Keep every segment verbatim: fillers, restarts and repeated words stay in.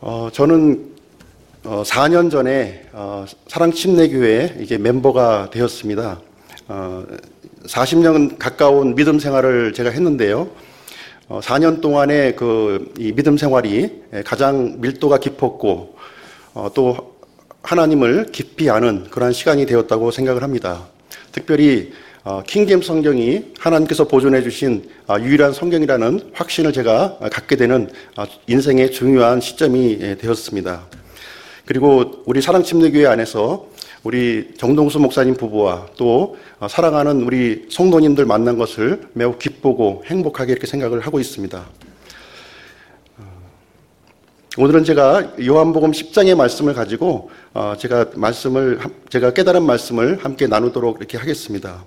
어, 저는 어, 사 년 전에 어, 사랑침례교회 이제 멤버가 되었습니다. 어, 사십 년 가까운 믿음 생활을 제가 했는데요. 어, 사 년 동안의 그 이 믿음 생활이 가장 밀도가 깊었고 어, 또 하나님을 깊이 아는 그러한 시간이 되었다고 생각을 합니다. 특별히 어, 킹제임스 성경이 하나님께서 보존해 주신 어, 유일한 성경이라는 확신을 제가 갖게 되는 어, 인생의 중요한 시점이 예, 되었습니다. 그리고 우리 사랑침례교회 안에서 우리 정동수 목사님 부부와 또 어, 사랑하는 우리 성도님들 만난 것을 매우 기쁘고 행복하게 이렇게 생각을 하고 있습니다. 어, 오늘은 제가 요한복음 십 장의 말씀을 가지고 어, 제가 말씀을 제가 깨달은 말씀을 함께 나누도록 이렇게 하겠습니다.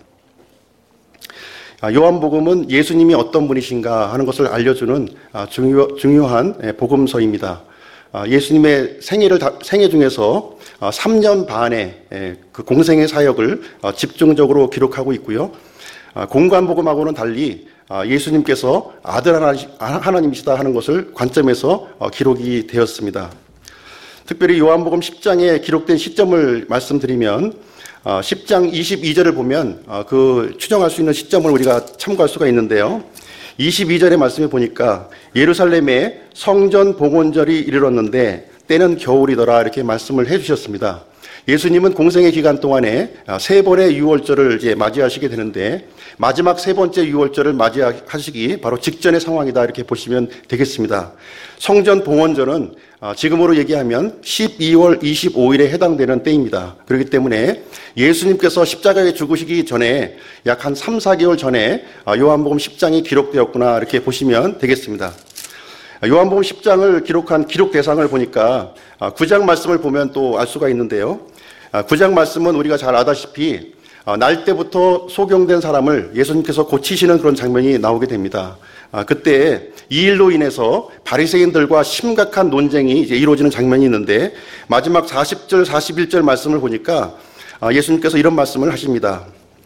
요한복음은 예수님이 어떤 분이신가 하는 것을 알려주는 중요, 중요한 복음서입니다. 예수님의 생애를, 생애 중에서 삼 년 반의 그 공생의 사역을 집중적으로 기록하고 있고요. 공관복음하고는 달리 예수님께서 아들 하나님이시다 하는 것을 관점에서 기록이 되었습니다. 특별히 요한복음 십 장에 기록된 시점을 말씀드리면 십 장 이십이 절을 보면 그 추정할 수 있는 시점을 우리가 참고할 수가 있는데요. 이십이 절의 말씀에 보니까 예루살렘에 성전 봉헌절이 이르렀는데 때는 겨울이더라 이렇게 말씀을 해주셨습니다. 예수님은 공생의 기간 동안에 세 번의 유월절을 이제 맞이하시게 되는데 마지막 세 번째 유월절을 맞이하시기 바로 직전의 상황이다 이렇게 보시면 되겠습니다. 성전 봉헌절은 지금으로 얘기하면 십이월 이십오일에 해당되는 때입니다. 그렇기 때문에 예수님께서 십자가에 죽으시기 전에 약 한 삼, 사 개월 전에 요한복음 십 장이 기록되었구나 이렇게 보시면 되겠습니다. 요한복음 십 장을 기록한 기록 대상을 보니까 구 장 말씀을 보면 또 알 수가 있는데요. 구 장 말씀은 우리가 잘 아다시피 날 때부터 소경된 사람을 예수님께서 고치시는 그런 장면이 나오게 됩니다. 그때 이 일로 인해서 바리새인들과 심각한 논쟁이 이제 이루어지는 장면이 있는데 마지막 사십 절, 사십일 절 말씀을 보니까 예수님께서 이런 말씀을 하십니다.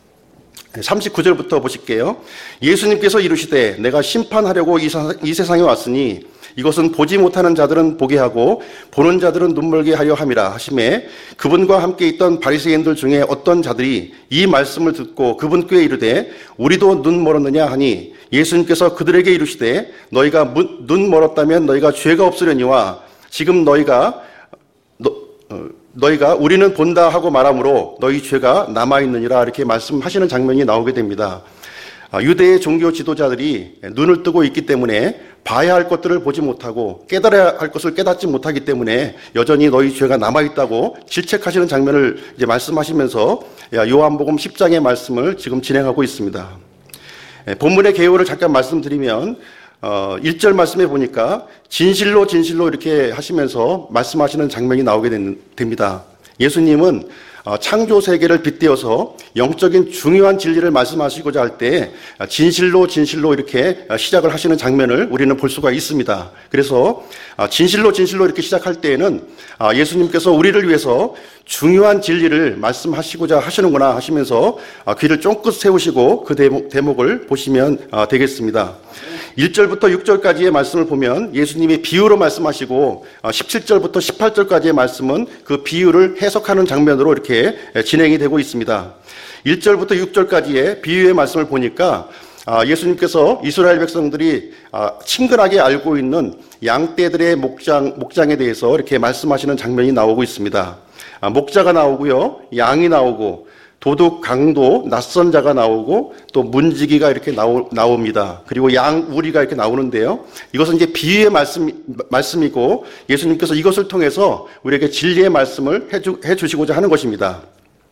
삼십구 절부터 보실게요. 예수님께서 이르시되 내가 심판하려고 이 세상에 왔으니 이것은 보지 못하는 자들은 보게 하고 보는 자들은 눈멀게 하려 함이라 하시매 그분과 함께 있던 바리새인들 중에 어떤 자들이 이 말씀을 듣고 그분 께 이르되 우리도 눈 멀었느냐 하니 예수님께서 그들에게 이르시되 너희가 눈 멀었다면 너희가 죄가 없으려니와 지금 너희가 너, 어, 너희가 우리는 본다 하고 말하므로 너희 죄가 남아있느니라 이렇게 말씀하시는 장면이 나오게 됩니다. 유대의 종교 지도자들이 눈을 뜨고 있기 때문에 봐야 할 것들을 보지 못하고 깨달아야 할 것을 깨닫지 못하기 때문에 여전히 너희 죄가 남아있다고 질책하시는 장면을 이제 말씀하시면서 요한복음 십 장의 말씀을 지금 진행하고 있습니다. 본문의 개요를 잠깐 말씀드리면 어, 일 절 말씀에 보니까 진실로 진실로 이렇게 하시면서 말씀하시는 장면이 나오게 됩니다. 예수님은 창조 세계를 빗대어서 영적인 중요한 진리를 말씀하시고자 할 때 진실로 진실로 이렇게 시작을 하시는 장면을 우리는 볼 수가 있습니다. 그래서 진실로 진실로 이렇게 시작할 때에는 예수님께서 우리를 위해서 중요한 진리를 말씀하시고자 하시는구나 하시면서 귀를 쫑긋 세우시고 그 대목, 대목을 보시면 되겠습니다. 일 절부터 육 절까지의 말씀을 보면 예수님이 비유로 말씀하시고 십칠 절부터 십팔 절까지의 말씀은 그 비유를 해석하는 장면으로 이렇게 진행이 되고 있습니다. 일 절부터 육 절까지의 비유의 말씀을 보니까 예수님께서 이스라엘 백성들이 친근하게 알고 있는 양떼들의 목장, 목장에 대해서 이렇게 말씀하시는 장면이 나오고 있습니다. 목자가 나오고요, 양이 나오고 도둑, 강도, 낯선 자가 나오고 또 문지기가 이렇게 나오, 나옵니다. 그리고 양, 우리가 이렇게 나오는데요. 이것은 이제 비유의 말씀, 말씀이고 예수님께서 이것을 통해서 우리에게 진리의 말씀을 해주, 해주시고자 하는 것입니다.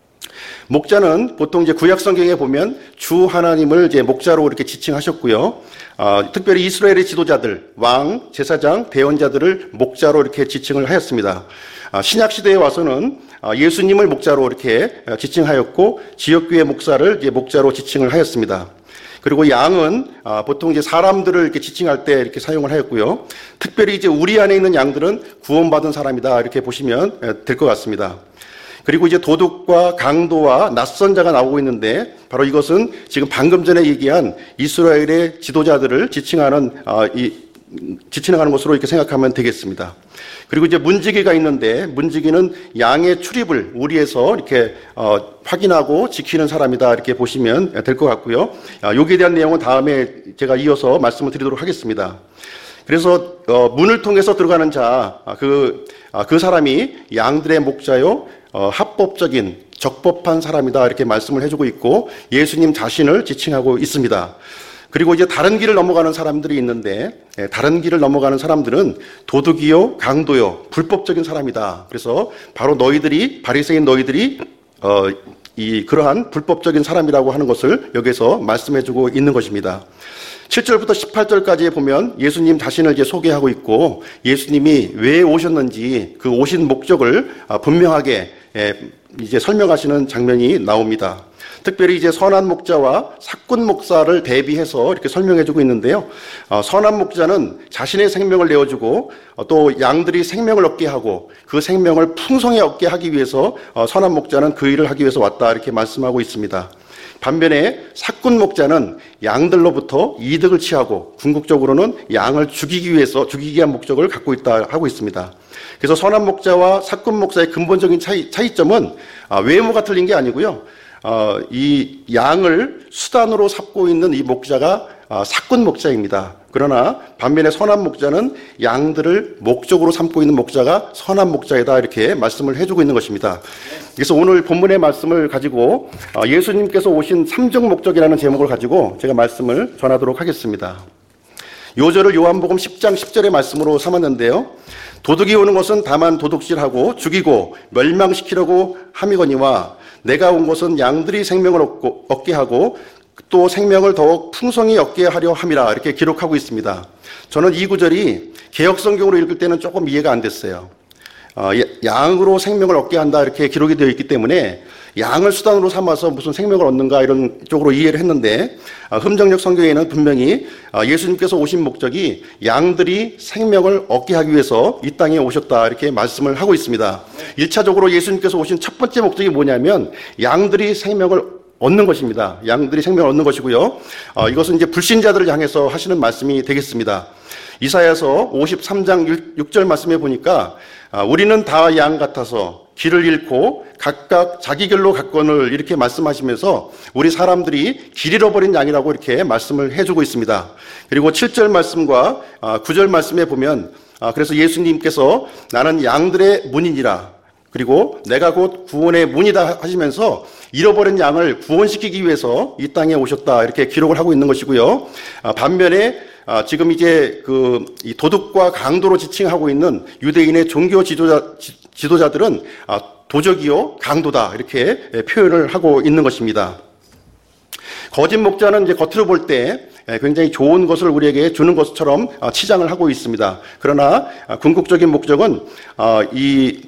목자는 보통 이제 구약 성경에 보면 주 하나님을 이제 목자로 이렇게 지칭하셨고요. 어, 특별히 이스라엘의 지도자들, 왕, 제사장, 대언자들을 목자로 이렇게 지칭을 하였습니다. 어, 신약 시대에 와서는 예수님을 목자로 이렇게 지칭하였고 지역교회 목사를 이제 목자로 지칭을 하였습니다. 그리고 양은 보통 이제 사람들을 이렇게 지칭할 때 이렇게 사용을 하였고요. 특별히 이제 우리 안에 있는 양들은 구원받은 사람이다 이렇게 보시면 될 것 같습니다. 그리고 이제 도둑과 강도와 낯선 자가 나오고 있는데 바로 이것은 지금 방금 전에 얘기한 이스라엘의 지도자들을 지칭하는 이 지쳐나가는 것으로 이렇게 생각하면 되겠습니다. 그리고 이제 문지기가 있는데 문지기는 양의 출입을 우리에서 이렇게 어, 확인하고 지키는 사람이다 이렇게 보시면 될 것 같고요. 아, 여기에 대한 내용은 다음에 제가 이어서 말씀을 드리도록 하겠습니다. 그래서 어, 문을 통해서 들어가는 자, 그, 아, 그 사람이 양들의 목자요, 어, 합법적인 적법한 사람이다 이렇게 말씀을 해주고 있고 예수님 자신을 지칭하고 있습니다. 그리고 이제 다른 길을 넘어가는 사람들이 있는데 다른 길을 넘어가는 사람들은 도둑이요, 강도요, 불법적인 사람이다. 그래서 바로 너희들이 바리새인 너희들이 어, 이 그러한 불법적인 사람이라고 하는 것을 여기서 말씀해주고 있는 것입니다. 칠 절부터 십팔 절까지 보면 예수님 자신을 이제 소개하고 있고 예수님이 왜 오셨는지 그 오신 목적을 분명하게 이제 설명하시는 장면이 나옵니다. 특별히 이제 선한 목자와 사꾼 목사를 대비해서 이렇게 설명해주고 있는데요. 어, 선한 목자는 자신의 생명을 내어주고 어, 또 양들이 생명을 얻게 하고 그 생명을 풍성히 얻게 하기 위해서 어, 선한 목자는 그 일을 하기 위해서 왔다 이렇게 말씀하고 있습니다. 반면에 사꾼 목자는 양들로부터 이득을 취하고 궁극적으로는 양을 죽이기 위해서 죽이기 위한 목적을 갖고 있다 하고 있습니다. 그래서 선한 목자와 사꾼 목사의 근본적인 차이, 차이점은 아, 외모가 틀린 게 아니고요. 어, 이 양을 수단으로 삼고 있는 이 목자가 어, 사꾼 목자입니다. 그러나 반면에 선한 목자는 양들을 목적으로 삼고 있는 목자가 선한 목자이다 이렇게 말씀을 해주고 있는 것입니다. 그래서 오늘 본문의 말씀을 가지고 어, 예수님께서 오신 삼중 목적이라는 제목을 가지고 제가 말씀을 전하도록 하겠습니다. 요절을 요한복음 십 장 십 절의 말씀으로 삼았는데요. 도둑이 오는 것은 다만 도둑질하고 죽이고 멸망시키려고 함이거니와 내가 온 것은 양들이 생명을 얻고, 얻게 하고 또 생명을 더욱 풍성히 얻게 하려 함이라 이렇게 기록하고 있습니다. 저는 이 구절이 개역성경으로 읽을 때는 조금 이해가 안 됐어요. 어, 양으로 생명을 얻게 한다 이렇게 기록이 되어 있기 때문에 양을 수단으로 삼아서 무슨 생명을 얻는가 이런 쪽으로 이해를 했는데 흠정역 성경에는 분명히 예수님께서 오신 목적이 양들이 생명을 얻게 하기 위해서 이 땅에 오셨다 이렇게 말씀을 하고 있습니다. 일차적으로 예수님께서 오신 첫 번째 목적이 뭐냐면 양들이 생명을 얻는 것입니다. 양들이 생명을 얻는 것이고요. 이것은 이제 불신자들을 향해서 하시는 말씀이 되겠습니다. 이사야서 오십삼 장 육 절 말씀해 보니까 우리는 다 양 같아서 길을 잃고 각각 자기 길로 갔거늘 이렇게 말씀하시면서 우리 사람들이 길 잃어버린 양이라고 이렇게 말씀을 해주고 있습니다. 그리고 칠 절 말씀과 구 절 말씀에 보면 그래서 예수님께서 나는 양들의 문이니라 그리고 내가 곧 구원의 문이다 하시면서 잃어버린 양을 구원시키기 위해서 이 땅에 오셨다 이렇게 기록을 하고 있는 것이고요. 반면에 지금 이제 그 도둑과 강도로 지칭하고 있는 유대인의 종교 지도자, 지도자들은 도적이요 강도다 이렇게 표현을 하고 있는 것입니다. 거짓 목자는 이제 겉으로 볼 때 굉장히 좋은 것을 우리에게 주는 것처럼 치장을 하고 있습니다. 그러나 궁극적인 목적은 이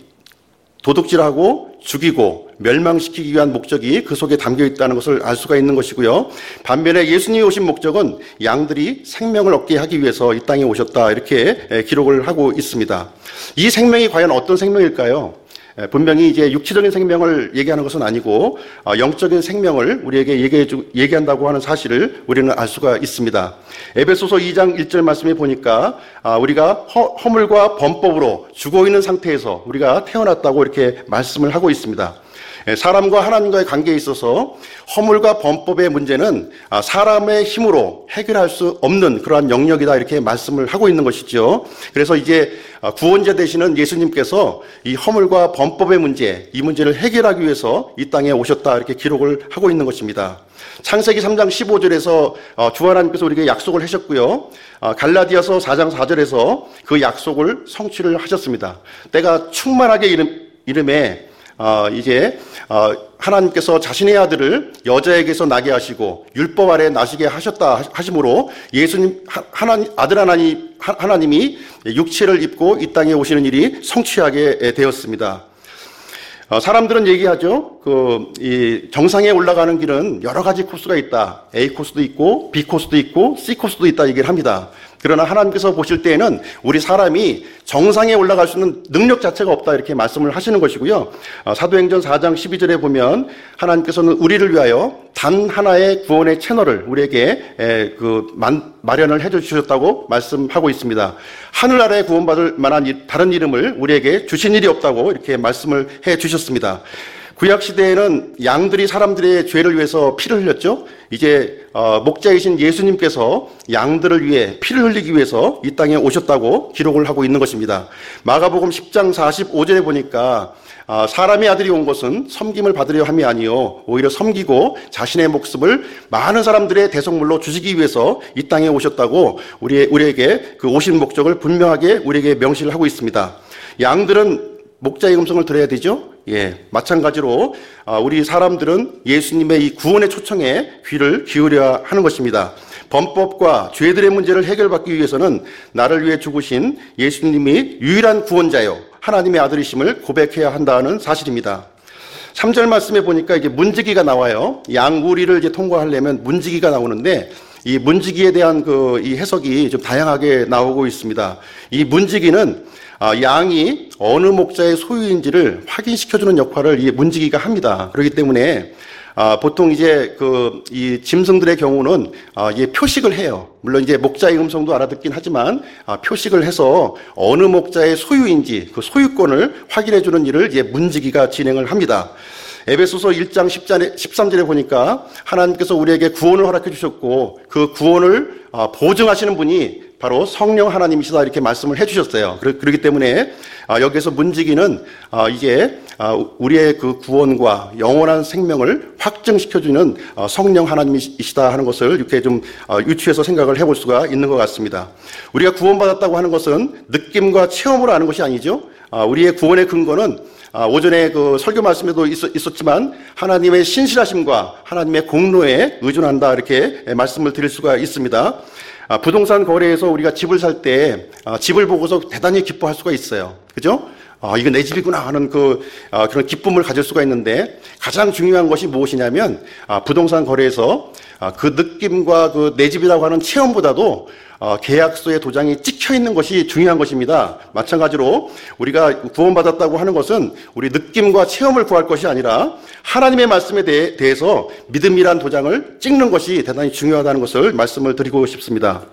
도둑질하고 죽이고 멸망시키기 위한 목적이 그 속에 담겨 있다는 것을 알 수가 있는 것이고요. 반면에 예수님이 오신 목적은 양들이 생명을 얻게 하기 위해서 이 땅에 오셨다 이렇게 기록을 하고 있습니다. 이 생명이 과연 어떤 생명일까요? 분명히 이제 육체적인 생명을 얘기하는 것은 아니고 영적인 생명을 우리에게 얘기해 주, 얘기한다고 하는 사실을 우리는 알 수가 있습니다. 에베소서 이 장 일 절 말씀에 보니까 우리가 허, 허물과 범법으로 죽어있는 상태에서 우리가 태어났다고 이렇게 말씀을 하고 있습니다. 사람과 하나님과의 관계에 있어서 허물과 범법의 문제는 사람의 힘으로 해결할 수 없는 그러한 영역이다 이렇게 말씀을 하고 있는 것이죠. 그래서 이제 구원자 되시는 예수님께서 이 허물과 범법의 문제, 이 문제를 해결하기 위해서 이 땅에 오셨다 이렇게 기록을 하고 있는 것입니다. 창세기 삼 장 십오 절에서 주 하나님께서 우리에게 약속을 하셨고요. 갈라디아서 사 장 사 절에서 그 약속을 성취를 하셨습니다. 때가 충만하게 이름, 이름에 어, 이제 어, 하나님께서 자신의 아들을 여자에게서 나게 하시고 율법 아래 나시게 하셨다 하심으로 예수님 하나님 아들 하나님 하나님이 육체를 입고 이 땅에 오시는 일이 성취하게 되었습니다. 어, 사람들은 얘기하죠. 그 이 정상에 올라가는 길은 여러 가지 코스가 있다. A 코스도 있고 B 코스도 있고 C 코스도 있다 얘기를 합니다. 그러나 하나님께서 보실 때에는 우리 사람이 정상에 올라갈 수 있는 능력 자체가 없다 이렇게 말씀을 하시는 것이고요. 사도행전 사 장 십이 절에 보면 하나님께서는 우리를 위하여 단 하나의 구원의 채널을 우리에게 그 마련을 해 주셨다고 말씀하고 있습니다. 하늘나라에 구원받을 만한 다른 이름을 우리에게 주신 일이 없다고 이렇게 말씀을 해 주셨습니다. 구약 시대에는 양들이 사람들의 죄를 위해서 피를 흘렸죠. 이제 목자이신 예수님께서 양들을 위해 피를 흘리기 위해서 이 땅에 오셨다고 기록을 하고 있는 것입니다. 마가복음 십 장 사십오 절에 보니까 사람의 아들이 온 것은 섬김을 받으려 함이 아니요 오히려 섬기고 자신의 목숨을 많은 사람들의 대속물로 주시기 위해서 이 땅에 오셨다고 우리, 우리에게 그 오신 목적을 분명하게 우리에게 명시를 하고 있습니다. 양들은 목자의 음성을 들어야 되죠. 예, 마찬가지로 우리 사람들은 예수님의 이 구원의 초청에 귀를 기울여야 하는 것입니다. 범법과 죄들의 문제를 해결받기 위해서는 나를 위해 죽으신 예수님이 유일한 구원자요 하나님의 아들이심을 고백해야 한다는 사실입니다. 삼 절 말씀에 보니까 이게 문지기가 나와요. 양우리를 이제 통과하려면 문지기가 나오는데 이 문지기에 대한 그 이 해석이 좀 다양하게 나오고 있습니다. 이 문지기는 양이 어느 목자의 소유인지를 확인시켜주는 역할을 이 문지기가 합니다. 그렇기 때문에 보통 이제 그 이 짐승들의 경우는 이게 표식을 해요. 물론 이제 목자의 음성도 알아듣긴 하지만 표식을 해서 어느 목자의 소유인지 그 소유권을 확인해주는 일을 이제 문지기가 진행을 합니다. 에베소서 일 장 십삼 절에 보니까 하나님께서 우리에게 구원을 허락해 주셨고 그 구원을 보증하시는 분이 바로 성령 하나님이시다 이렇게 말씀을 해 주셨어요. 그렇기 때문에 여기에서 문지기는 이게 우리의 그 구원과 영원한 생명을 확증시켜주는 성령 하나님이시다 하는 것을 이렇게 좀 유추해서 생각을 해볼 수가 있는 것 같습니다. 우리가 구원받았다고 하는 것은 느낌과 체험으로 아는 것이 아니죠. 우리의 구원의 근거는 오전에 그 설교 말씀에도 있었지만 하나님의 신실하심과 하나님의 공로에 의존한다 이렇게 말씀을 드릴 수가 있습니다. 부동산 거래에서 우리가 집을 살 때 집을 보고서 대단히 기뻐할 수가 있어요. 그죠? 아, 이거 내 집이구나 하는 그, 아, 그런 기쁨을 가질 수가 있는데 가장 중요한 것이 무엇이냐면 아, 부동산 거래에서 아, 그 느낌과 그 내 집이라고 하는 체험보다도 어, 계약서에 도장이 찍혀 있는 것이 중요한 것입니다. 마찬가지로 우리가 구원받았다고 하는 것은 우리 느낌과 체험을 구할 것이 아니라 하나님의 말씀에 대해, 대해서 믿음이란 도장을 찍는 것이 대단히 중요하다는 것을 말씀을 드리고 싶습니다.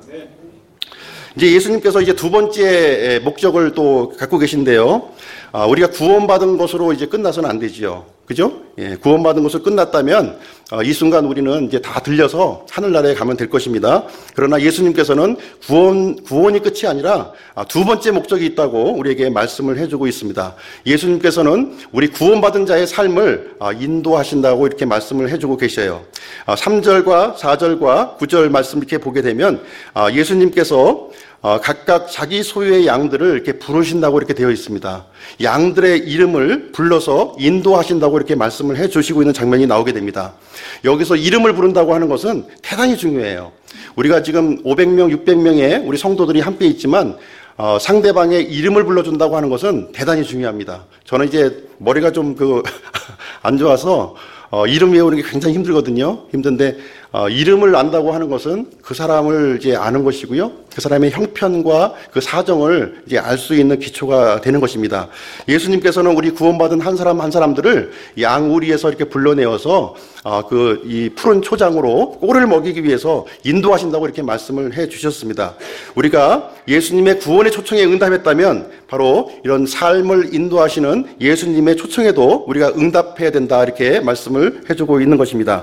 이제 예수님께서 이제 두 번째 목적을 또 갖고 계신데요. 아, 우리가 구원받은 것으로 이제 끝나서는 안 되지요. 그죠? 예, 구원받은 것으로 끝났다면 어, 이 순간 우리는 이제 다 들려서 하늘나라에 가면 될 것입니다. 그러나 예수님께서는 구원, 구원이 끝이 아니라 아, 두 번째 목적이 있다고 우리에게 말씀을 해주고 있습니다. 예수님께서는 우리 구원받은 자의 삶을 아, 인도하신다고 이렇게 말씀을 해주고 계셔요. 아, 삼 절과 사 절과 구 절 말씀 이렇게 보게 되면 아, 예수님께서 어, 각각 자기 소유의 양들을 이렇게 부르신다고 이렇게 되어 있습니다. 양들의 이름을 불러서 인도하신다고 이렇게 말씀을 해 주시고 있는 장면이 나오게 됩니다. 여기서 이름을 부른다고 하는 것은 대단히 중요해요. 우리가 지금 오백 명, 육백 명의 우리 성도들이 함께 있지만 어, 상대방의 이름을 불러준다고 하는 것은 대단히 중요합니다. 저는 이제 머리가 좀 그 안 좋아서 어, 이름 외우는 게 굉장히 힘들거든요. 힘든데 어, 이름을 안다고 하는 것은 그 사람을 이제 아는 것이고요. 그 사람의 형편과 그 사정을 이제 알 수 있는 기초가 되는 것입니다. 예수님께서는 우리 구원받은 한 사람 한 사람들을 양우리에서 이렇게 불러내어서 어, 그 이 푸른 초장으로 꼴을 먹이기 위해서 인도하신다고 이렇게 말씀을 해 주셨습니다. 우리가 예수님의 구원의 초청에 응답했다면 바로 이런 삶을 인도하시는 예수님의 초청에도 우리가 응답해야 된다 이렇게 말씀을 해주고 있는 것입니다.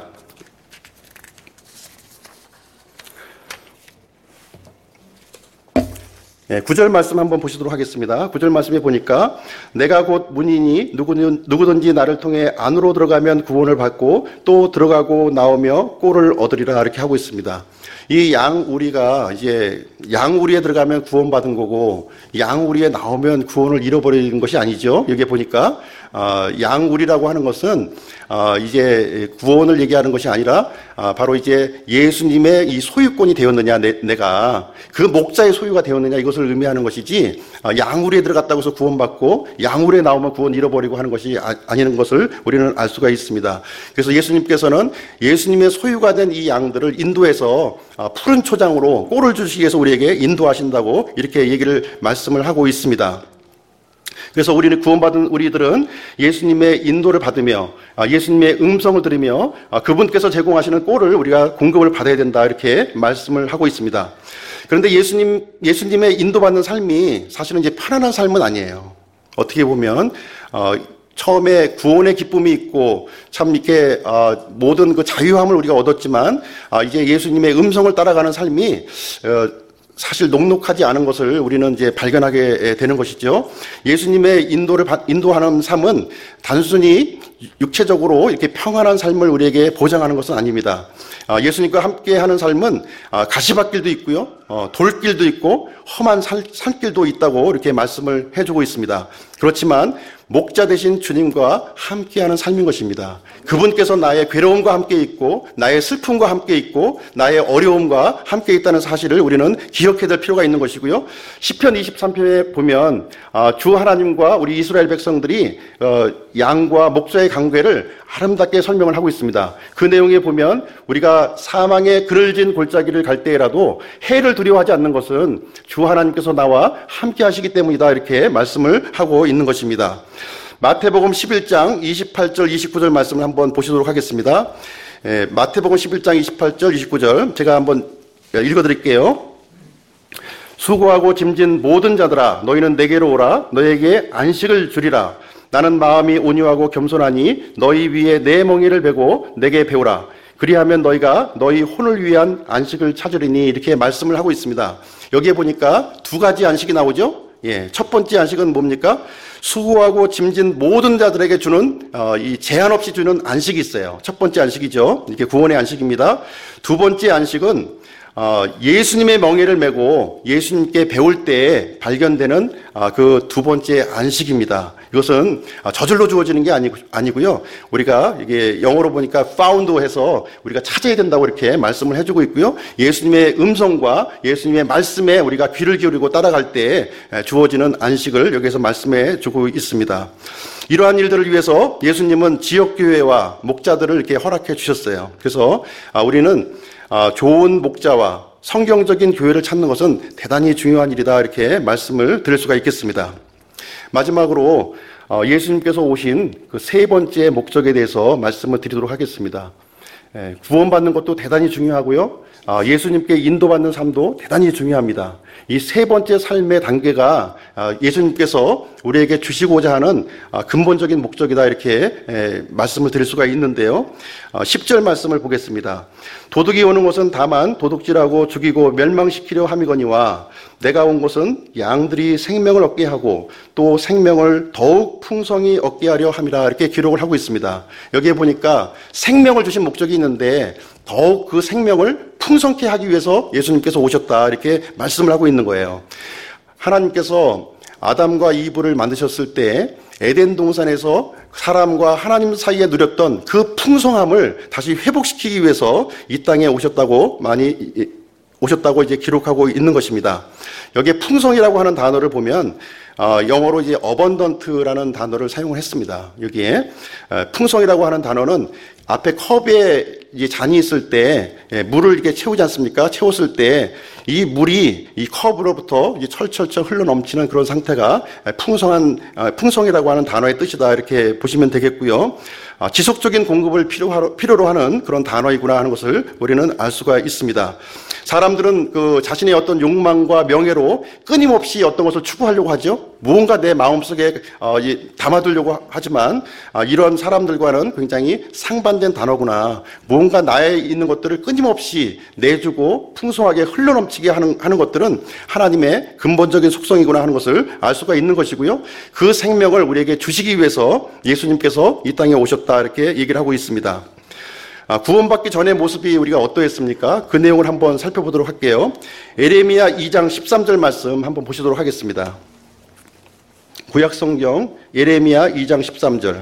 네, 구 절 말씀 한번 보시도록 하겠습니다. 구 절 말씀에 보니까 내가 곧 문이니 누구든지 나를 통해 안으로 들어가면 구원을 받고 또 들어가고 나오며 꼴을 얻으리라 이렇게 하고 있습니다. 이 양우리가 이제 양우리에 들어가면 구원받은 거고 양우리에 나오면 구원을 잃어버리는 것이 아니죠. 여기 보니까 어, 양우리라고 하는 것은 어, 이제 구원을 얘기하는 것이 아니라 어, 바로 이제 예수님의 이 소유권이 되었느냐, 내, 내가 그 목자의 소유가 되었느냐, 이것을 의미하는 것이지, 어, 양우리에 들어갔다고 해서 구원받고 양우리에 나오면 구원 잃어버리고 하는 것이 아, 아니는 것을 우리는 알 수가 있습니다. 그래서 예수님께서는 예수님의 소유가 된 이 양들을 인도해서 어, 푸른 초장으로 꼴을 주시기 위해서 우리에게 인도하신다고 이렇게 얘기를 말씀을 하고 있습니다. 그래서 우리는 구원받은 우리들은 예수님의 인도를 받으며 예수님의 음성을 들으며 그분께서 제공하시는 꼴을 우리가 공급을 받아야 된다, 이렇게 말씀을 하고 있습니다. 그런데 예수님, 예수님의 인도받는 삶이 사실은 이제 편안한 삶은 아니에요. 어떻게 보면 어, 처음에 구원의 기쁨이 있고 참 이렇게 어, 모든 그 자유함을 우리가 얻었지만 어, 이제 예수님의 음성을 따라가는 삶이 어, 사실 녹록하지 않은 것을 우리는 이제 발견하게 되는 것이죠. 예수님의 인도를 인도하는 삶은 단순히 육체적으로 이렇게 평안한 삶을 우리에게 보장하는 것은 아닙니다. 예수님과 함께하는 삶은 가시밭길도 있고요, 돌길도 있고 험한 산길도 있다고 이렇게 말씀을 해주고 있습니다. 그렇지만 목자 되신 주님과 함께하는 삶인 것입니다. 그분께서 나의 괴로움과 함께 있고 나의 슬픔과 함께 있고 나의 어려움과 함께 있다는 사실을 우리는 기억해야 될 필요가 있는 것이고요. 시편 이십삼 편에 보면 주 하나님과 우리 이스라엘 백성들이 양과 목자의 관계를 아름답게 설명을 하고 있습니다. 그 내용에 보면 우리가 사망의 그늘진 골짜기를 갈 때라도 해를 두려워하지 않는 것은 주 하나님께서 나와 함께 하시기 때문이다, 이렇게 말씀을 하고 있는 것입니다. 마태복음 십일 장 이십팔 절 이십구 절 말씀을 한번 보시도록 하겠습니다. 예, 마태복음 십일 장 이십팔 절 이십구 절 제가 한번 읽어드릴게요. 수고하고 짐진 모든 자들아, 너희는 내게로 오라. 너희에게 안식을 주리라. 나는 마음이 온유하고 겸손하니 너희 위에 내 멍에를 베고 내게 배우라. 그리하면 너희가 너희 혼을 위한 안식을 찾으리니, 이렇게 말씀을 하고 있습니다. 여기에 보니까 두 가지 안식이 나오죠. 예, 첫 번째 안식은 뭡니까? 수고하고 짐진 모든 자들에게 주는 어, 이 제한 없이 주는 안식이 있어요. 첫 번째 안식이죠. 이게 구원의 안식입니다. 두 번째 안식은 어, 예수님의 멍에를 메고 예수님께 배울 때 발견되는 어, 그 두 번째 안식입니다. 이것은 저절로 주어지는 게 아니고, 아니고요. 우리가 이게 영어로 보니까 found 해서 우리가 찾아야 된다고 이렇게 말씀을 해주고 있고요. 예수님의 음성과 예수님의 말씀에 우리가 귀를 기울이고 따라갈 때 주어지는 안식을 여기서 말씀해 주고 있습니다. 이러한 일들을 위해서 예수님은 지역교회와 목자들을 이렇게 허락해 주셨어요. 그래서 우리는 좋은 목자와 성경적인 교회를 찾는 것은 대단히 중요한 일이다, 이렇게 말씀을 드릴 수가 있겠습니다. 마지막으로 예수님께서 오신 그 세 번째 목적에 대해서 말씀을 드리도록 하겠습니다. 구원받는 것도 대단히 중요하고요, 예수님께 인도받는 삶도 대단히 중요합니다. 이 세 번째 삶의 단계가 예수님께서 우리에게 주시고자 하는 근본적인 목적이다, 이렇게 말씀을 드릴 수가 있는데요. 십 절 말씀을 보겠습니다. 도둑이 오는 것은 다만 도둑질하고 죽이고 멸망시키려 함이거니와 내가 온 것은 양들이 생명을 얻게 하고 또 생명을 더욱 풍성히 얻게 하려 함이라, 이렇게 기록을 하고 있습니다. 여기에 보니까 생명을 주신 목적이 있는데 더욱 그 생명을 풍성케 하기 위해서 예수님께서 오셨다, 이렇게 말씀을 하고 있는 거예요. 하나님께서 아담과 이브를 만드셨을 때 에덴 동산에서 사람과 하나님 사이에 누렸던 그 풍성함을 다시 회복시키기 위해서 이 땅에 오셨다고 많이 오셨다고 이제 기록하고 있는 것입니다. 여기에 풍성이라고 하는 단어를 보면 어, 영어로 이제 abundant라는 단어를 사용을 했습니다. 여기에 어, 풍성이라고 하는 단어는 앞에 컵에 이제 잔이 있을 때 예, 물을 이렇게 채우지 않습니까? 채웠을 때 이 물이 이 컵으로부터 이제 철철철 흘러 넘치는 그런 상태가 풍성한 어, 풍성이라고 하는 단어의 뜻이다, 이렇게 보시면 되겠고요. 어, 지속적인 공급을 필요하로, 필요로 하는 그런 단어이구나 하는 것을 우리는 알 수가 있습니다. 사람들은 그 자신의 어떤 욕망과 명예로 끊임없이 어떤 것을 추구하려고 하죠. 무언가 내 마음속에 어, 담아두려고 하지만 어, 이런 사람들과는 굉장히 상반된 단어구나. 무언가 나에 있는 것들을 끊임없이 내주고 풍성하게 흘러넘치게 하는, 하는 것들은 하나님의 근본적인 속성이구나 하는 것을 알 수가 있는 것이고요. 그 생명을 우리에게 주시기 위해서 예수님께서 이 땅에 오셨다, 이렇게 얘기를 하고 있습니다. 아, 구원받기 전의 모습이 우리가 어떠했습니까? 그 내용을 한번 살펴보도록 할게요. 에레미야 이 장 십삼 절 말씀 한번 보시도록 하겠습니다. 구약성경 예레미야 이 장 십삼 절.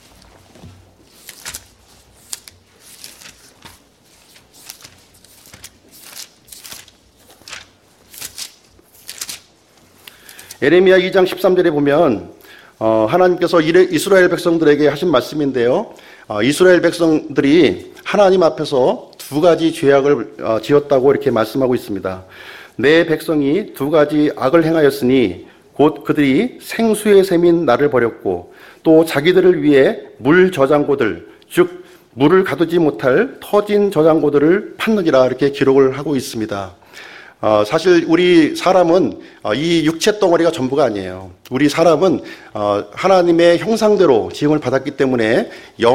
예레미야 이 장 십삼 절에 보면 어, 하나님께서 이스라엘 백성들에게 하신 말씀인데요. 어, 이스라엘 백성들이 하나님 앞에서 두 가지 죄악을 어, 지었다고 이렇게 말씀하고 있습니다. 내 백성이 두 가지 악을 행하였으니 곧 그들이 생수의 샘인 나를 버렸고 또 자기들을 위해 물 저장고들 즉 물을 가두지 못할 터진 저장고들을 팠느니라 이렇게 기록을 하고 있습니다. 어, 사실 우리 사람은 어, 이 육체 덩어리가 전부가 아니에요. 우리 사람은 어, 하나님의 형상대로 지음을 받았기 때문에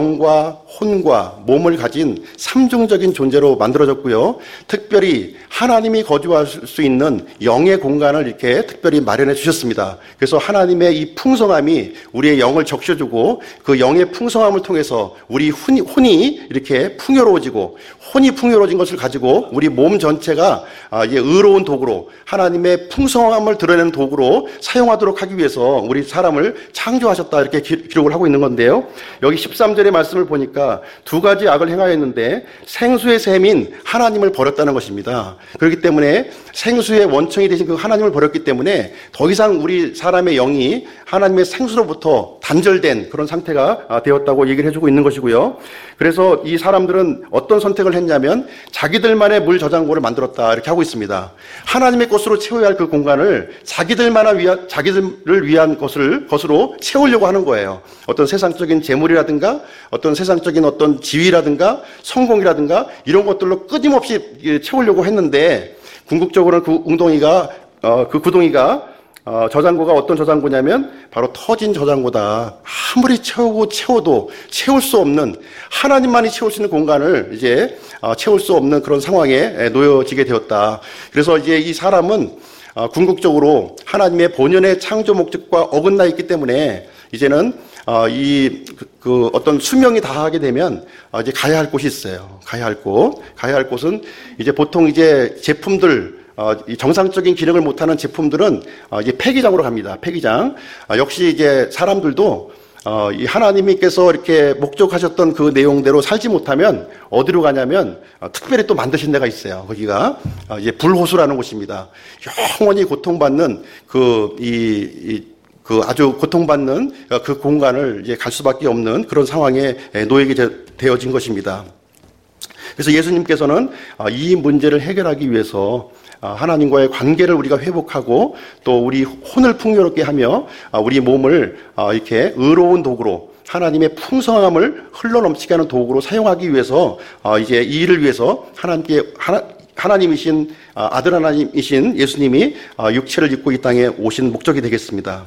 영과 혼과 몸을 가진 삼중적인 존재로 만들어졌고요. 특별히 하나님이 거주할 수 있는 영의 공간을 이렇게 특별히 마련해 주셨습니다. 그래서 하나님의 이 풍성함이 우리의 영을 적셔주고 그 영의 풍성함을 통해서 우리 혼이, 혼이 이렇게 풍요로워지고 혼이 풍요로워진 것을 가지고 우리 몸 전체가 아, 이제 의로운 도구로 하나님의 풍성함을 드러내는 도구로 사용하도록 하기 위해서 우리 사람을 창조하셨다 이렇게 기록을 하고 있는 건데요. 여기 십삼 절의 말씀을 보니까 두 가지 악을 행하였는데 생수의 샘인 하나님을 버렸다는 것입니다. 그렇기 때문에 생수의 원천이 되신 그 하나님을 버렸기 때문에 더 이상 우리 사람의 영이 하나님의 생수로부터 단절된 그런 상태가 되었다고 얘기를 해주고 있는 것이고요. 그래서 이 사람들은 어떤 선택을 했냐면 자기들만의 물 저장고를 만들었다 이렇게 하고 있습니다. 하나님의 것으로 채워야 할 그 공간을 자기들만을 위한 자기들을 위한 것을 것으로 채우려고 하는 거예요. 어떤 세상적인 재물이라든가 어떤 세상적인 어떤 지위라든가 성공이라든가 이런 것들로 끊임없이 채우려고 했는데 궁극적으로는 그 웅덩이가 어, 그 구덩이가 어, 저장고가 어떤 저장고냐면 바로 터진 저장고다. 아무리 채우고 채워도 채울 수 없는 하나님만이 채울 수 있는 공간을 이제 어, 채울 수 없는 그런 상황에 놓여지게 되었다. 그래서 이제 이 사람은 어, 궁극적으로 하나님의 본연의 창조 목적과 어긋나 있기 때문에 이제는 어, 이, 그, 그 어떤 수명이 다하게 되면, 어, 이제 가야 할 곳이 있어요. 가야 할 곳. 가야 할 곳은 이제 보통 이제 제품들, 어, 이 정상적인 기능을 못하는 제품들은, 어, 이제 폐기장으로 갑니다. 폐기장. 어, 역시 이제 사람들도, 어, 이 하나님께서 이렇게 목적하셨던 그 내용대로 살지 못하면 어디로 가냐면, 어, 특별히 또 만드신 데가 있어요. 거기가, 어, 이제 불호수라는 곳입니다. 영원히 고통받는 그, 이, 이 그 아주 고통받는 그 공간을 이제 갈 수밖에 없는 그런 상황에 놓이게 되어진 것입니다. 그래서 예수님께서는 이 문제를 해결하기 위해서 하나님과의 관계를 우리가 회복하고 또 우리 혼을 풍요롭게 하며 우리 몸을 이렇게 의로운 도구로 하나님의 풍성함을 흘러넘치게 하는 도구로 사용하기 위해서 이제 이 일을 위해서 하나님께 하나 하나님이신 아들 하나님이신 예수님이 육체를 입고 이 땅에 오신 목적이 되겠습니다.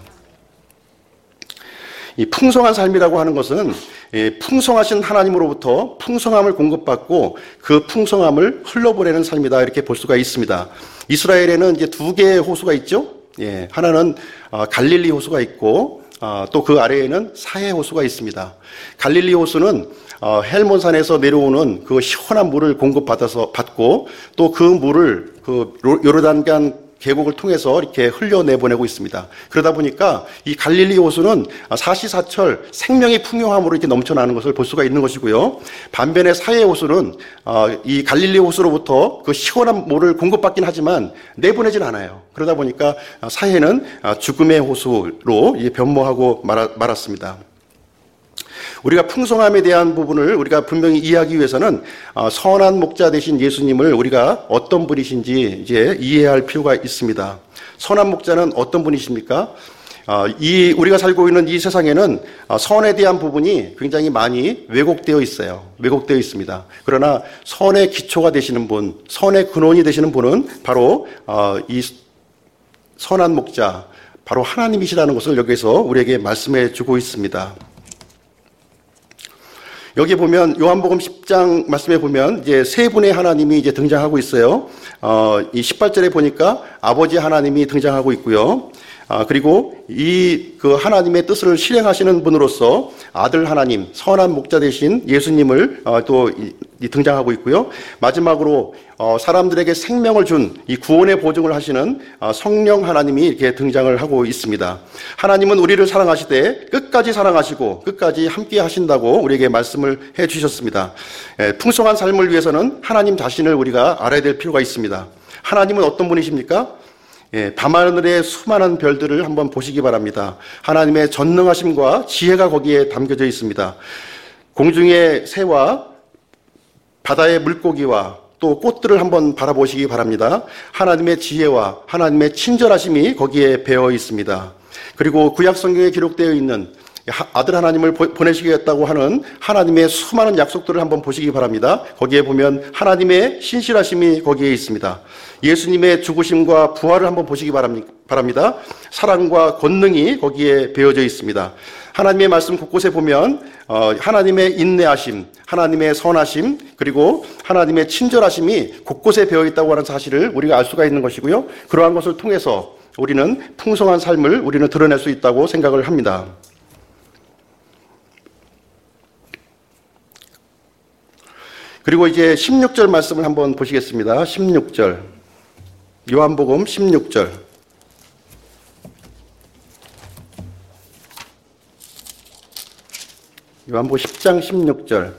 이 풍성한 삶이라고 하는 것은 풍성하신 하나님으로부터 풍성함을 공급받고 그 풍성함을 흘러보내는 삶이다 이렇게 볼 수가 있습니다. 이스라엘에는 이제 두 개의 호수가 있죠. 예, 하나는 갈릴리 호수가 있고 또 그 아래에는 사해 호수가 있습니다. 갈릴리 호수는 헬몬산에서 내려오는 그 시원한 물을 공급받아서 받고 또 그 물을 그 요르단강 계곡을 통해서 이렇게 흘려내보내고 있습니다. 그러다 보니까 이 갈릴리 호수는 사시사철 생명의 풍요함으로 이렇게 넘쳐나는 것을 볼 수가 있는 것이고요. 반면에 사해 호수는 이 갈릴리 호수로부터 그 시원한 물을 공급받긴 하지만 내보내진 않아요. 그러다 보니까 사해는 죽음의 호수로 변모하고 말았습니다. 우리가 풍성함에 대한 부분을 우리가 분명히 이해하기 위해서는 선한 목자 되신 예수님을 우리가 어떤 분이신지 이제 이해해야 할 필요가 있습니다. 선한 목자는 어떤 분이십니까? 이 우리가 살고 있는 이 세상에는 선에 대한 부분이 굉장히 많이 왜곡되어 있어요. 왜곡되어 있습니다. 그러나 선의 기초가 되시는 분, 선의 근원이 되시는 분은 바로 이 선한 목자, 바로 하나님이시라는 것을 여기서 우리에게 말씀해 주고 있습니다. 여기 보면 요한복음 십 장 말씀에 보면 이제 세 분의 하나님이 이제 등장하고 있어요. 어, 이 십팔 절에 보니까 아버지 하나님이 등장하고 있고요. 아, 그리고 이 그 하나님의 뜻을 실행하시는 분으로서 아들 하나님, 선한 목자 되신 예수님을 어, 또 이, 이 등장하고 있고요. 마지막으로 어, 사람들에게 생명을 준 이 구원의 보증을 하시는 어, 성령 하나님이 이렇게 등장을 하고 있습니다. 하나님은 우리를 사랑하시되 끝까지 사랑하시고 끝까지 함께 하신다고 우리에게 말씀을 해 주셨습니다. 예, 풍성한 삶을 위해서는 하나님 자신을 우리가 알아야 될 필요가 있습니다. 하나님은 어떤 분이십니까? 예, 밤하늘의 수많은 별들을 한번 보시기 바랍니다. 하나님의 전능하심과 지혜가 거기에 담겨져 있습니다. 공중의 새와 바다의 물고기와 또 꽃들을 한번 바라보시기 바랍니다. 하나님의 지혜와 하나님의 친절하심이 거기에 배어 있습니다. 그리고 구약 성경에 기록되어 있는 아들 하나님을 보내시겠다고 하는 하나님의 수많은 약속들을 한번 보시기 바랍니다. 거기에 보면 하나님의 신실하심이 거기에 있습니다. 예수님의 죽으심과 부활을 한번 보시기 바랍니다. 사랑과 권능이 거기에 배어져 있습니다. 하나님의 말씀 곳곳에 보면 하나님의 인내하심, 하나님의 선하심, 그리고 하나님의 친절하심이 곳곳에 배어 있다고 하는 사실을 우리가 알 수가 있는 것이고요. 그러한 것을 통해서 우리는 풍성한 삶을 우리는 드러낼 수 있다고 생각을 합니다. 그리고 이제 십육 절 말씀을 한번 보시겠습니다. 십육 절. 요한복음 십육 절. 요한복음 십 장 십육 절.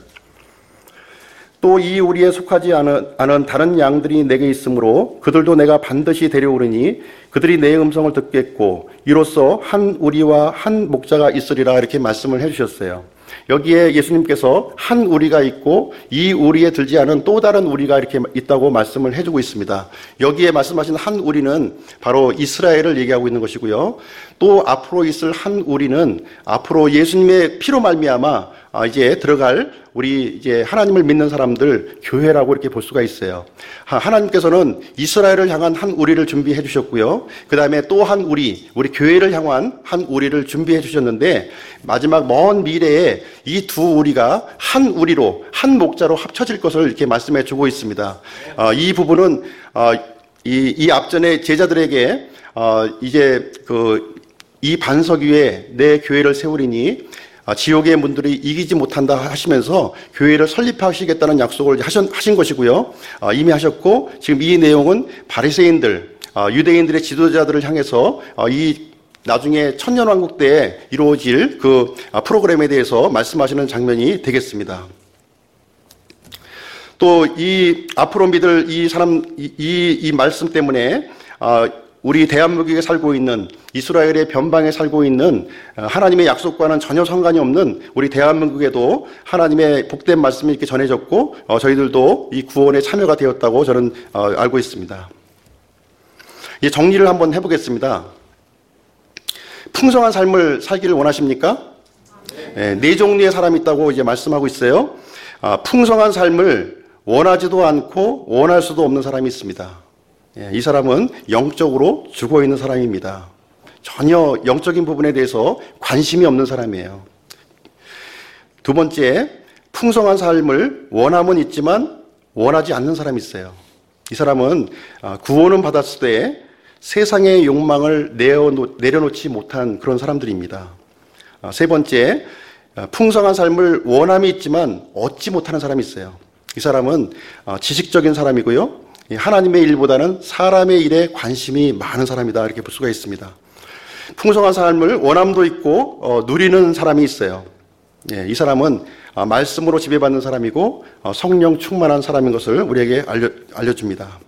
또 이 우리에 속하지 않은, 않은 다른 양들이 내게 있으므로 그들도 내가 반드시 데려오르니 그들이 내 음성을 듣겠고 이로써 한 우리와 한 목자가 있으리라 이렇게 말씀을 해주셨어요. 여기에 예수님께서 한 우리가 있고 이 우리에 들지 않은 또 다른 우리가 이렇게 있다고 말씀을 해주고 있습니다. 여기에 말씀하신 한 우리는 바로 이스라엘을 얘기하고 있는 것이고요. 또 앞으로 있을 한 우리는 앞으로 예수님의 피로 말미암아 이제 들어갈 우리 이제 하나님을 믿는 사람들 교회라고 이렇게 볼 수가 있어요. 하나님께서는 이스라엘을 향한 한 우리를 준비해 주셨고요. 그 다음에 또 한 우리, 우리 교회를 향한 한 우리를 준비해 주셨는데 마지막 먼 미래에 이 두 우리가 한 우리로 한 목자로 합쳐질 것을 이렇게 말씀해 주고 있습니다. 어, 이 부분은 어, 이, 이 앞전에 제자들에게 어, 이제 그 이 반석 위에 내 교회를 세우리니 지옥의 문들이 이기지 못한다 하시면서 교회를 설립하시겠다는 약속을 하신 것이고요. 이미 하셨고 지금 이 내용은 바리새인들, 유대인들의 지도자들을 향해서 이 나중에 천년왕국 때 이루어질 그 프로그램에 대해서 말씀하시는 장면이 되겠습니다. 또 이 앞으로 믿을 이 사람 이, 이, 이 말씀 때문에 우리 대한민국에 살고 있는 이스라엘의 변방에 살고 있는 하나님의 약속과는 전혀 상관이 없는 우리 대한민국에도 하나님의 복된 말씀이 이렇게 전해졌고 어, 저희들도 이 구원에 참여가 되었다고 저는 어, 알고 있습니다. 이 정리를 한번 해보겠습니다. 풍성한 삶을 살기를 원하십니까? 네, 네 종류의 사람이 있다고 이제 말씀하고 있어요. 아, 풍성한 삶을 원하지도 않고 원할 수도 없는 사람이 있습니다. 이 사람은 영적으로 죽어 있는 사람입니다. 전혀 영적인 부분에 대해서 관심이 없는 사람이에요. 두 번째, 풍성한 삶을 원함은 있지만 원하지 않는 사람이 있어요. 이 사람은 구원은 받았을 때 세상의 욕망을 내려놓지 못한 그런 사람들입니다. 세 번째, 풍성한 삶을 원함이 있지만 얻지 못하는 사람이 있어요. 이 사람은 지식적인 사람이고요. 하나님의 일보다는 사람의 일에 관심이 많은 사람이다 이렇게 볼 수가 있습니다. 풍성한 삶을 원함도 있고 어, 누리는 사람이 있어요. 예, 이 사람은 어, 말씀으로 지배받는 사람이고 어, 성령 충만한 사람인 것을 우리에게 알려, 알려줍니다.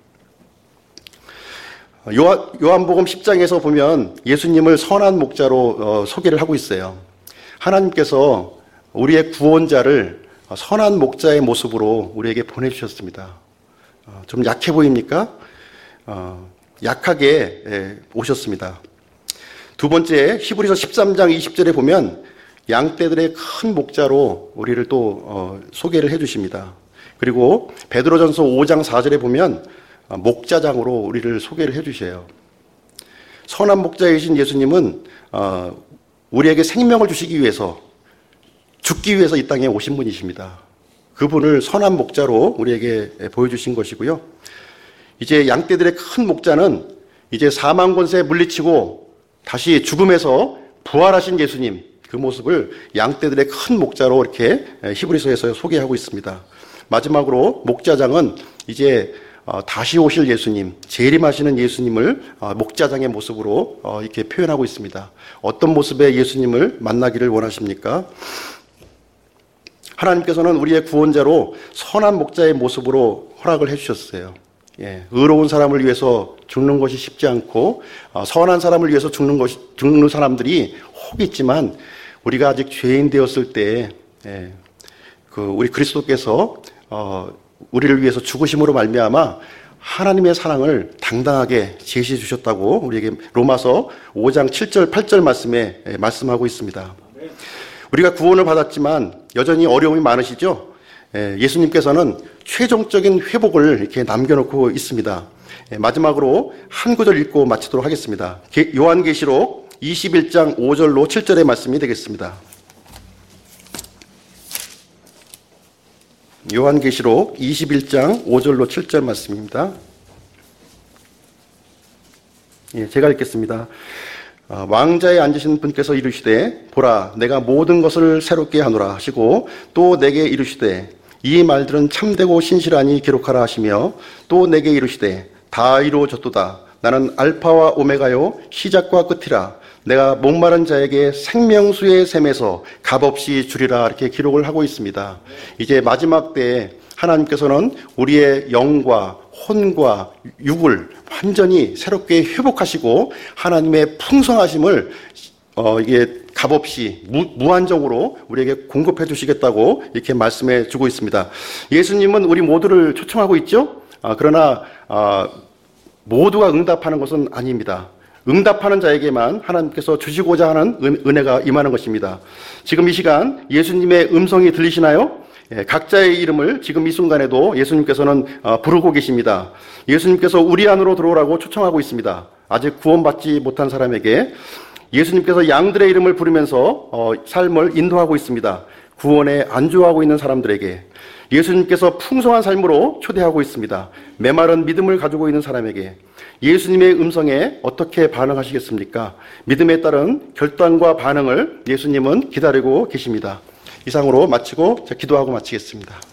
요한, 요한복음 십 장에서 보면 예수님을 선한 목자로 어, 소개를 하고 있어요. 하나님께서 우리의 구원자를 선한 목자의 모습으로 우리에게 보내주셨습니다. 어, 좀 약해 보입니까? 어, 약하게 예, 오셨습니다. 두 번째, 히브리서 십삼 장 이십 절에 보면 양떼들의 큰 목자로 우리를 또 어, 소개를 해주십니다. 그리고 베드로전서 오 장 사 절에 보면 어, 목자장으로 우리를 소개를 해주셔요. 선한 목자이신 예수님은 어, 우리에게 생명을 주시기 위해서 죽기 위해서 이 땅에 오신 분이십니다. 그분을 선한 목자로 우리에게 보여주신 것이고요. 이제 양떼들의 큰 목자는 이제 사망 권세 물리치고 다시 죽음에서 부활하신 예수님, 그 모습을 양떼들의 큰 목자로 이렇게 히브리서에서 소개하고 있습니다. 마지막으로 목자장은 이제 다시 오실 예수님, 재림하시는 예수님을 목자장의 모습으로 이렇게 표현하고 있습니다. 어떤 모습의 예수님을 만나기를 원하십니까? 하나님께서는 우리의 구원자로 선한 목자의 모습으로 허락을 해주셨어요. 예, 의로운 사람을 위해서 죽는 것이 쉽지 않고 선한 사람을 위해서 죽는 것이 죽는 사람들이 혹 있지만 우리가 아직 죄인 되었을 때, 예, 그 우리 그리스도께서 어, 우리를 위해서 죽으심으로 말미암아 하나님의 사랑을 당당하게 제시해 주셨다고 우리에게 로마서 오 장 칠 절 팔 절 말씀에 예, 말씀하고 있습니다. 우리가 구원을 받았지만 여전히 어려움이 많으시죠? 예, 예수님께서는 최종적인 회복을 이렇게 남겨놓고 있습니다. 예, 마지막으로 한 구절 읽고 마치도록 하겠습니다. 게, 요한계시록 이십일 장 오 절로 칠 절의 말씀이 되겠습니다. 요한계시록 이십일 장 오 절로 칠 절 말씀입니다. 예, 제가 읽겠습니다. 왕자에 앉으신 분께서 이르시되 보라 내가 모든 것을 새롭게 하노라 하시고 또 내게 이르시되 이 말들은 참되고 신실하니 기록하라 하시며 또 내게 이르시되 다 이루어졌도다 나는 알파와 오메가요 시작과 끝이라 내가 목마른 자에게 생명수의 샘에서 값없이 주리라 이렇게 기록을 하고 있습니다. 이제 마지막 때에 하나님께서는 우리의 영과 혼과 육을 완전히 새롭게 회복하시고 하나님의 풍성하심을 어, 이게 값없이 무, 무한적으로 우리에게 공급해 주시겠다고 이렇게 말씀해 주고 있습니다. 예수님은 우리 모두를 초청하고 있죠. 아, 그러나 아, 모두가 응답하는 것은 아닙니다. 응답하는 자에게만 하나님께서 주시고자 하는 은혜가 임하는 것입니다. 지금 이 시간 예수님의 음성이 들리시나요? 예, 각자의 이름을 지금 이 순간에도 예수님께서는 어, 부르고 계십니다. 예수님께서 우리 안으로 들어오라고 초청하고 있습니다. 아직 구원받지 못한 사람에게 예수님께서 양들의 이름을 부르면서 어, 삶을 인도하고 있습니다. 구원에 안주하고 있는 사람들에게 예수님께서 풍성한 삶으로 초대하고 있습니다. 메마른 믿음을 가지고 있는 사람에게 예수님의 음성에 어떻게 반응하시겠습니까? 믿음에 따른 결단과 반응을 예수님은 기다리고 계십니다. 이상으로 마치고 제가 기도하고 마치겠습니다.